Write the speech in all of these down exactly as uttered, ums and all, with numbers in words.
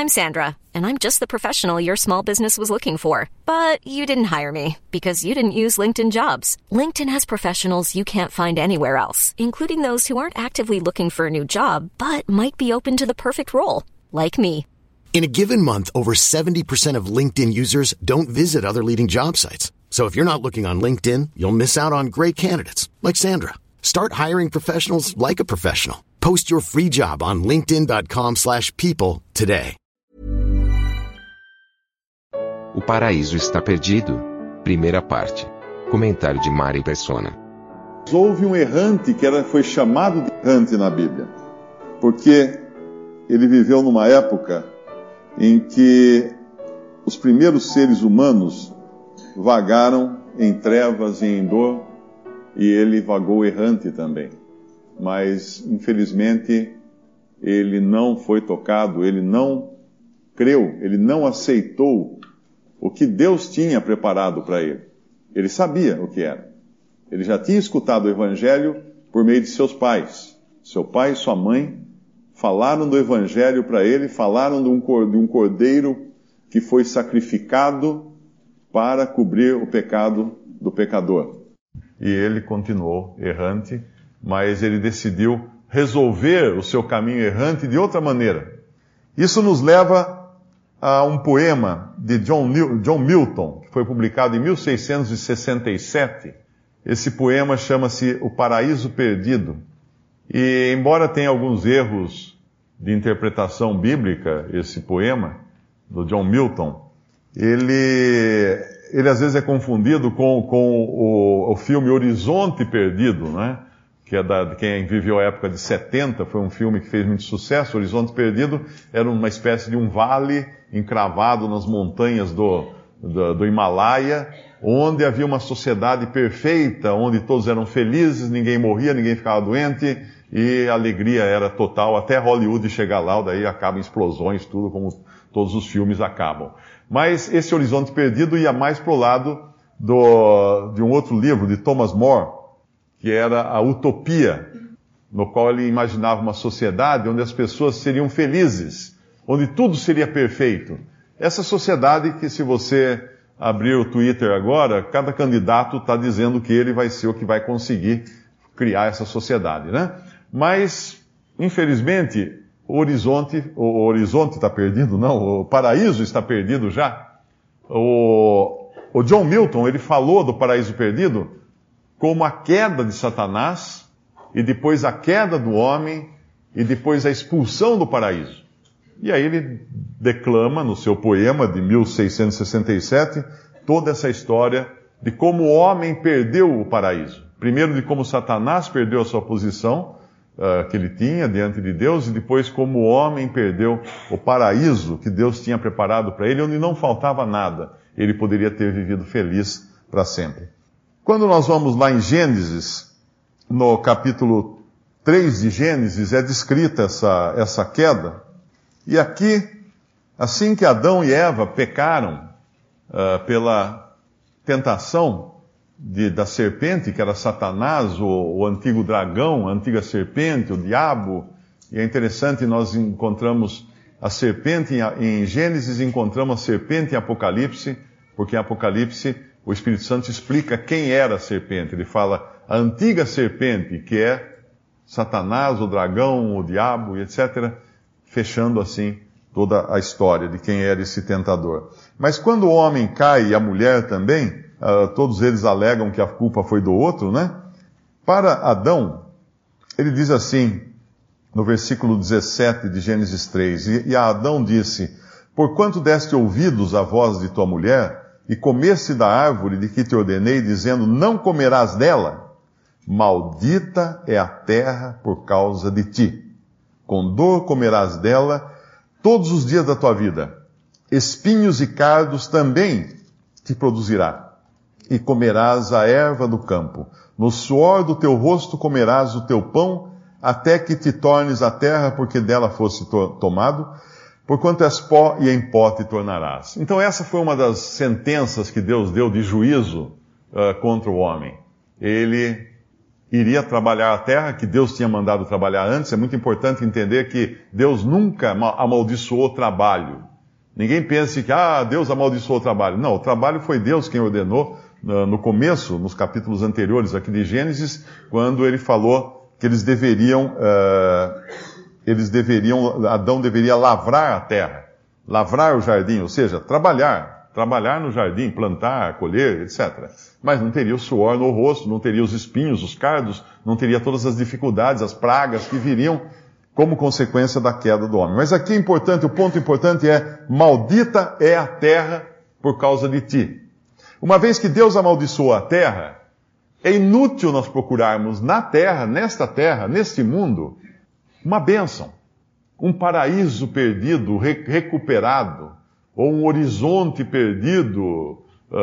I'm Sandra, and I'm just the professional your small business was looking for. But you didn't hire me because you didn't use LinkedIn Jobs. LinkedIn has professionals you can't find anywhere else, including those who aren't actively looking for a new job, but might be open to the perfect role, like me. In a given month, over seventy percent of LinkedIn users don't visit other leading job sites. So if you're not looking on LinkedIn, you'll miss out on great candidates like Sandra. Start hiring professionals like a professional. Post your free job on linkedin.com slash people today. O paraíso está perdido. Primeira parte. Comentário de Mari Persona. Houve um errante que era, foi chamado de errante na Bíblia, porque ele viveu numa época em que os primeiros seres humanos vagaram em trevas e em dor, e ele vagou errante também. Mas, infelizmente, ele não foi tocado, ele não creu, ele não aceitou o que Deus tinha preparado para ele. Ele sabia o que era. Ele já tinha escutado o Evangelho por meio de seus pais. Seu pai e sua mãe falaram do Evangelho para ele, falaram de um cordeiro que foi sacrificado para cobrir o pecado do pecador. E ele continuou errante, mas ele decidiu resolver o seu caminho errante de outra maneira. Isso nos leva a um poema de John, John Milton, que foi publicado em mil seiscentos e sessenta e sete. Esse poema chama-se O Paraíso Perdido. E, embora tenha alguns erros de interpretação bíblica, esse poema, do John Milton, ele, ele às vezes é confundido com, com o, o filme Horizonte Perdido, né? Que é da, de quem viveu a época de setenta, foi um filme que fez muito sucesso. Horizonte Perdido era uma espécie de um vale encravado nas montanhas do, do, do Himalaia, onde havia uma sociedade perfeita, onde todos eram felizes, ninguém morria, ninguém ficava doente, e a alegria era total, até Hollywood chegar lá, daí acabam explosões, tudo como todos os filmes acabam. Mas esse Horizonte Perdido ia mais para o lado do, de um outro livro, de Thomas More, que era a Utopia, no qual ele imaginava uma sociedade onde as pessoas seriam felizes, onde tudo seria perfeito. Essa sociedade que, se você abrir o Twitter agora, cada candidato está dizendo que ele vai ser o que vai conseguir criar essa sociedade, né? Mas, infelizmente, o horizonte, o horizonte está perdido, não, o paraíso está perdido já. O, o John Milton, ele falou do paraíso perdido como a queda de Satanás, e depois a queda do homem, e depois a expulsão do paraíso. E aí ele declama no seu poema de mil seiscentos e sessenta e sete toda essa história de como o homem perdeu o paraíso. Primeiro de como Satanás perdeu a sua posição uh, que ele tinha diante de Deus, e depois como o homem perdeu o paraíso que Deus tinha preparado para ele, onde não faltava nada. Ele poderia ter vivido feliz para sempre. Quando nós vamos lá em Gênesis, no capítulo três de Gênesis, é descrita essa, essa queda. E aqui, assim que Adão e Eva pecaram uh, pela tentação de, da serpente, que era Satanás, o, o antigo dragão, a antiga serpente, o diabo, e é interessante, nós encontramos a serpente em, em Gênesis, encontramos a serpente em Apocalipse, porque em Apocalipse o Espírito Santo explica quem era a serpente. Ele fala a antiga serpente, que é Satanás, o dragão, o diabo, e etcétera, fechando assim toda a história de quem era esse tentador. Mas quando o homem cai, e a mulher também, uh, todos eles alegam que a culpa foi do outro, né? Para Adão, ele diz assim, no versículo dezessete de Gênesis três, e, e a Adão disse: porquanto deste ouvidos à voz de tua mulher, e comeste da árvore de que te ordenei, dizendo, não comerás dela, maldita é a terra por causa de ti. Com dor comerás dela todos os dias da tua vida. Espinhos e cardos também te produzirá. E comerás a erva do campo. No suor do teu rosto comerás o teu pão, até que te tornes a terra, porque dela fosse to- tomado. Porquanto és pó, e em pó te tornarás. Então essa foi uma das sentenças que Deus deu de juízo uh, contra o homem. Ele iria trabalhar a terra, que Deus tinha mandado trabalhar antes. É muito importante entender que Deus nunca amaldiçoou o trabalho. Ninguém pense que, ah, Deus amaldiçoou o trabalho. Não, o trabalho foi Deus quem ordenou no começo, nos capítulos anteriores aqui de Gênesis, quando ele falou que eles deveriam, uh, eles deveriam, Adão deveria lavrar a terra, lavrar o jardim, ou seja, trabalhar, trabalhar no jardim, plantar, colher, etcétera. Mas não teria o suor no rosto, não teria os espinhos, os cardos, não teria todas as dificuldades, as pragas que viriam como consequência da queda do homem. Mas aqui é importante, o ponto importante é, maldita é a terra por causa de ti. Uma vez que Deus amaldiçoou a terra, é inútil nós procurarmos na terra, nesta terra, neste mundo, uma bênção, um paraíso perdido, re- recuperado, ou um horizonte perdido,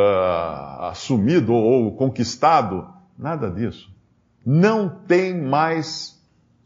uh, assumido ou, ou conquistado. Nada disso. Não tem mais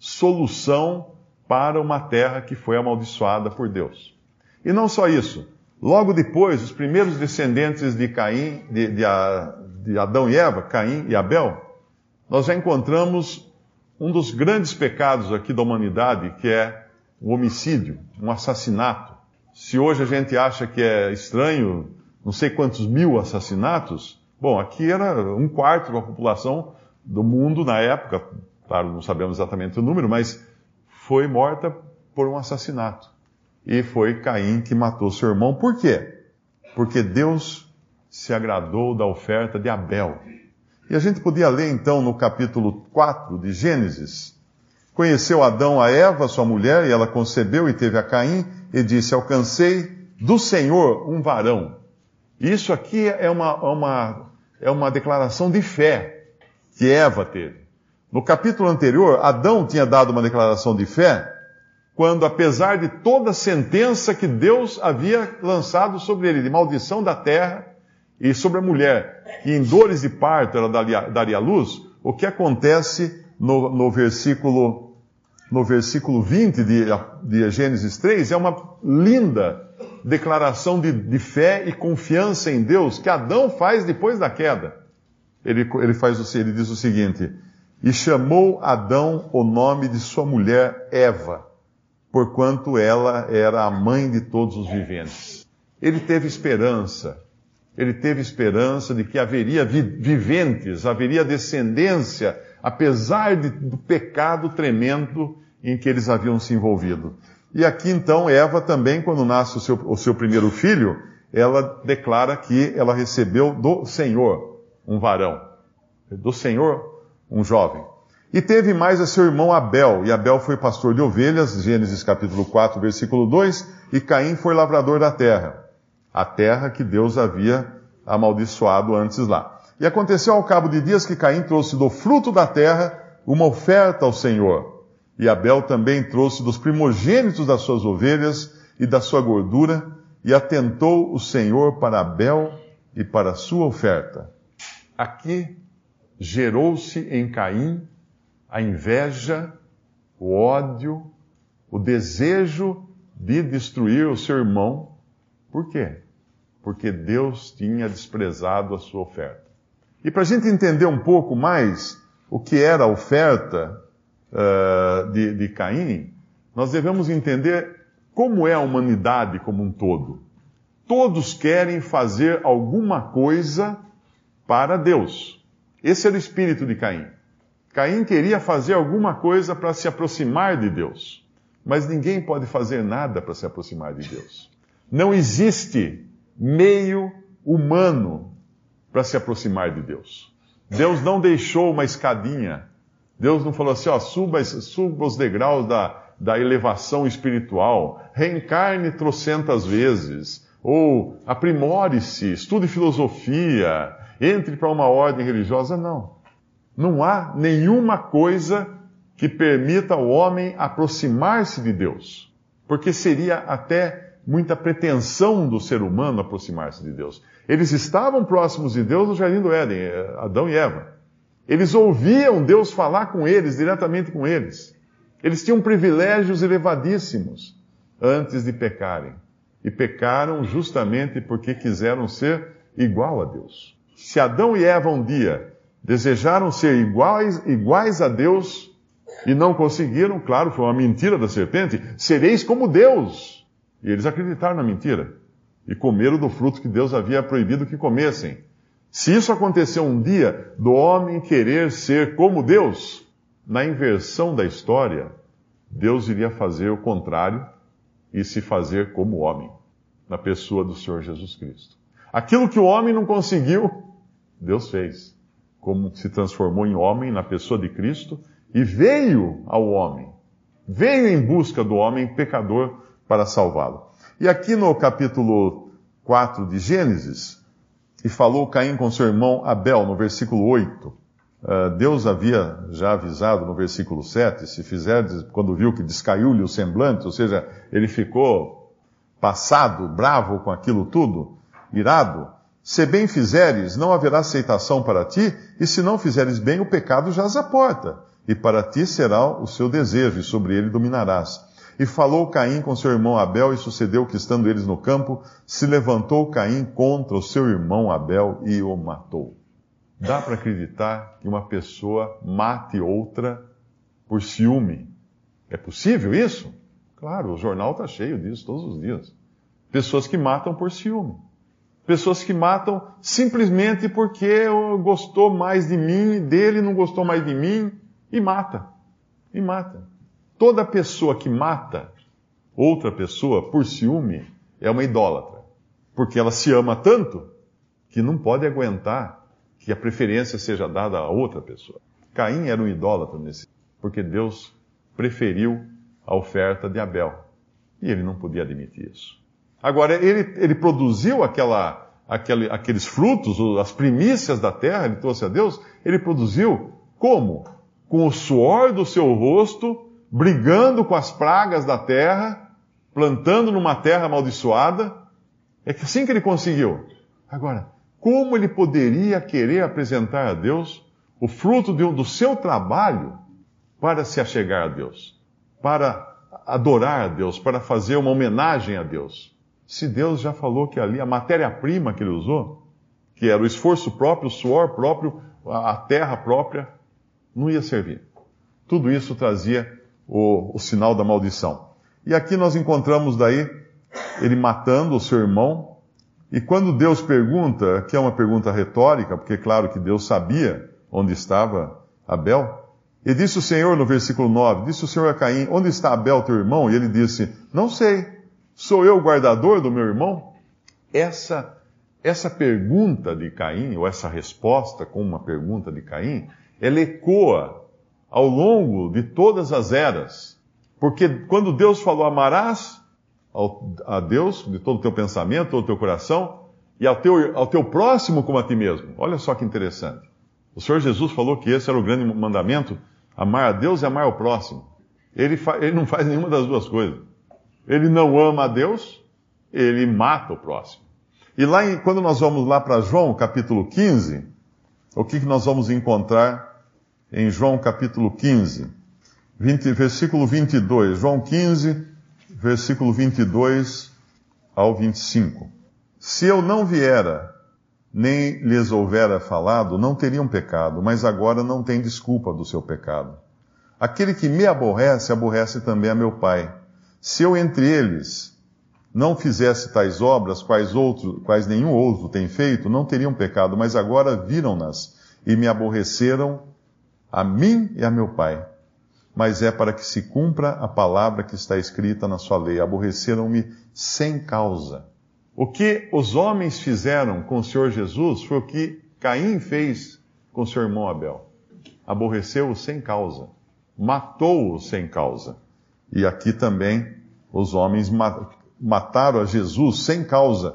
solução para uma terra que foi amaldiçoada por Deus. E não só isso. Logo depois, os primeiros descendentes de Caim, de, de, de Adão e Eva, Caim e Abel, nós já encontramos um dos grandes pecados aqui da humanidade, que é o homicídio, um assassinato. Se hoje a gente acha que é estranho, não sei quantos mil assassinatos, bom, aqui era um quarto da população do mundo na época, claro, não sabemos exatamente o número, mas foi morta por um assassinato. E foi Caim que matou seu irmão. Por quê? Porque Deus se agradou da oferta de Abel. E a gente podia ler então no capítulo quatro de Gênesis. Conheceu Adão a Eva, sua mulher, e ela concebeu e teve a Caim, e disse, alcancei do Senhor um varão. Isso aqui é uma, uma, é uma declaração de fé que Eva teve. No capítulo anterior, Adão tinha dado uma declaração de fé, quando, apesar de toda a sentença que Deus havia lançado sobre ele, de maldição da terra e sobre a mulher, que em dores de parto ela daria, daria luz, o que acontece no, no, versículo, no versículo vinte de, de Gênesis três é uma linda declaração de, de fé e confiança em Deus que Adão faz depois da queda. Ele, ele, faz, ele diz o seguinte, e chamou Adão o nome de sua mulher Eva, porquanto ela era a mãe de todos os viventes. Ele teve esperança, ele teve esperança de que haveria vi- viventes, haveria descendência, apesar de, do pecado tremendo em que eles haviam se envolvido. E aqui então Eva também, quando nasce o seu, o seu primeiro filho, ela declara que ela recebeu do Senhor um varão, do Senhor um jovem. E teve mais a seu irmão Abel, e Abel foi pastor de ovelhas, Gênesis capítulo quatro, versículo dois, e Caim foi lavrador da terra, a terra que Deus havia amaldiçoado antes lá. E aconteceu ao cabo de dias que Caim trouxe do fruto da terra uma oferta ao Senhor, e Abel também trouxe dos primogênitos das suas ovelhas e da sua gordura, e atentou o Senhor para Abel e para a sua oferta. Aqui gerou-se em Caim a inveja, o ódio, o desejo de destruir o seu irmão. Por quê? Porque Deus tinha desprezado a sua oferta. E para a gente entender um pouco mais o que era a oferta uh, de, de Caim, nós devemos entender como é a humanidade como um todo. Todos querem fazer alguma coisa para Deus. Esse era o espírito de Caim. Caim queria fazer alguma coisa para se aproximar de Deus. Mas ninguém pode fazer nada para se aproximar de Deus. Não existe meio humano para se aproximar de Deus. Deus não deixou uma escadinha. Deus não falou assim, ó, suba, suba os degraus da, da elevação espiritual, reencarne trocentas vezes, ou aprimore-se, estude filosofia, entre para uma ordem religiosa. Não. Não há nenhuma coisa que permita ao homem aproximar-se de Deus. Porque seria até muita pretensão do ser humano aproximar-se de Deus. Eles estavam próximos de Deus no Jardim do Éden, Adão e Eva. Eles ouviam Deus falar com eles, diretamente com eles. Eles tinham privilégios elevadíssimos antes de pecarem. E pecaram justamente porque quiseram ser igual a Deus. Se Adão e Eva um dia Desejaram ser iguais, iguais a Deus e não conseguiram. Claro, foi uma mentira da serpente. Sereis como Deus. E eles acreditaram na mentira e comeram do fruto que Deus havia proibido que comessem. Se isso aconteceu um dia, do homem querer ser como Deus, na inversão da história, Deus iria fazer o contrário e se fazer como homem, na pessoa do Senhor Jesus Cristo. Aquilo que o homem não conseguiu, Deus fez. Como se transformou em homem na pessoa de Cristo e veio ao homem. Veio em busca do homem pecador para salvá-lo. E aqui no capítulo quatro de Gênesis, e falou Caim com seu irmão Abel, no versículo oito. Uh, Deus havia já avisado no versículo sete, se fizerdes, quando viu que descaiu-lhe o semblante, ou seja, ele ficou passado, bravo com aquilo tudo, irado. Se bem fizeres, não haverá aceitação para ti, e se não fizeres bem, o pecado jaz à porta, e para ti será o seu desejo, e sobre ele dominarás. E falou Caim com seu irmão Abel, e sucedeu que, estando eles no campo, se levantou Caim contra o seu irmão Abel e o matou. Dá para acreditar que uma pessoa mate outra por ciúme? É possível isso? Claro, o jornal está cheio disso todos os dias. Pessoas que matam por ciúme. Pessoas que matam simplesmente porque gostou mais de mim, dele não gostou mais de mim, e mata. E mata. Toda pessoa que mata outra pessoa por ciúme é uma idólatra. Porque ela se ama tanto que não pode aguentar que a preferência seja dada a outra pessoa. Caim era um idólatra nesse, porque Deus preferiu a oferta de Abel. E ele não podia admitir isso. Agora, ele, ele produziu aquela, aquele, aqueles frutos, as primícias da terra, ele trouxe a Deus, ele produziu como? Com o suor do seu rosto, brigando com as pragas da terra, plantando numa terra amaldiçoada. É assim que ele conseguiu. Agora, como ele poderia querer apresentar a Deus o fruto de, do seu trabalho para se achegar a Deus, para adorar a Deus, para fazer uma homenagem a Deus? Se Deus já falou que ali a matéria-prima que ele usou, que era o esforço próprio, o suor próprio, a terra própria, não ia servir. Tudo isso trazia o, o sinal da maldição. E aqui nós encontramos daí ele matando o seu irmão. E quando Deus pergunta, que é uma pergunta retórica, porque é claro que Deus sabia onde estava Abel, e disse o Senhor no versículo nove, disse o Senhor a Caim, onde está Abel teu irmão? E ele disse, não sei, sou eu o guardador do meu irmão? Essa, essa pergunta de Caim, ou essa resposta com uma pergunta de Caim, ela ecoa ao longo de todas as eras. Porque quando Deus falou, amarás ao, a Deus de todo o teu pensamento, todo o teu coração, e ao teu, ao teu próximo como a ti mesmo. Olha só que interessante. O Senhor Jesus falou que esse era o grande mandamento, amar a Deus e amar ao próximo. Ele, fa, ele não faz nenhuma das duas coisas. Ele não ama a Deus, ele mata o próximo. E lá, em, quando nós vamos lá para João, capítulo quinze, o que, que nós vamos encontrar em João, capítulo quinze? vinte, versículo vinte e dois. João quinze, versículo vinte e dois ao vinte e cinco. Se eu não viera, nem lhes houvera falado, não teriam pecado, mas agora não tem desculpa do seu pecado. Aquele que me aborrece, aborrece também a meu Pai. Se eu entre eles não fizesse tais obras, quais, outro, quais nenhum outro tem feito, não teriam pecado, mas agora viram-nas e me aborreceram a mim e a meu Pai. Mas é para que se cumpra a palavra que está escrita na sua lei. Aborreceram-me sem causa. O que os homens fizeram com o Senhor Jesus foi o que Caim fez com seu irmão Abel. Aborreceu-o sem causa. Matou-o sem causa. E aqui também os homens mataram a Jesus sem causa.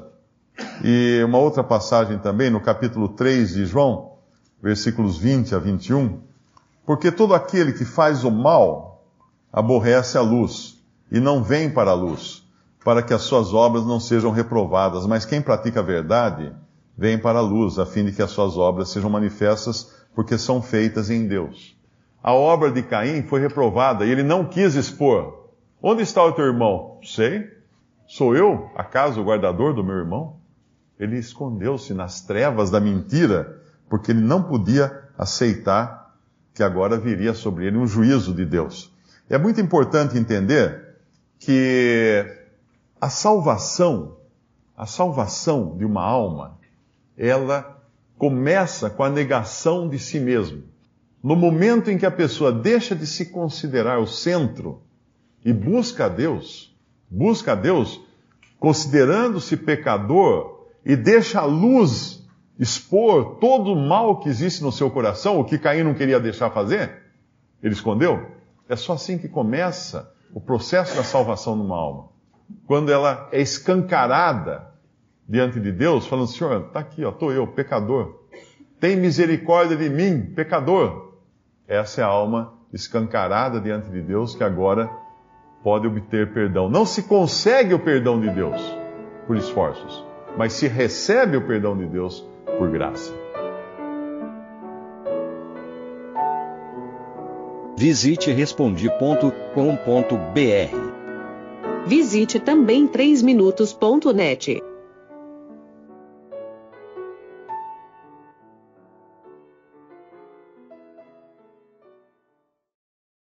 E uma outra passagem também, no capítulo três de João, versículos vinte a vinte e um. Porque todo aquele que faz o mal aborrece a luz e não vem para a luz, para que as suas obras não sejam reprovadas. Mas quem pratica a verdade vem para a luz, a fim de que as suas obras sejam manifestas, porque são feitas em Deus. A obra de Caim foi reprovada e ele não quis expor. Onde está o teu irmão? Sei. Sou eu, acaso, o guardador do meu irmão? Ele escondeu-se nas trevas da mentira, porque ele não podia aceitar que agora viria sobre ele um juízo de Deus. É muito importante entender que a salvação, a salvação de uma alma, ela começa com a negação de si mesmo. No momento em que a pessoa deixa de se considerar o centro e busca a Deus, busca a Deus considerando-se pecador e deixa a luz expor todo o mal que existe no seu coração, o que Caim não queria deixar fazer, ele escondeu. É só assim que começa o processo da salvação numa alma. Quando ela é escancarada diante de Deus, falando, Senhor, está aqui, estou eu, pecador. Tem misericórdia de mim, pecador. Essa é a alma escancarada diante de Deus que agora pode obter perdão. Não se consegue o perdão de Deus por esforços, mas se recebe o perdão de Deus por graça. Visite respondi ponto com ponto br. Visite também três minutos ponto net.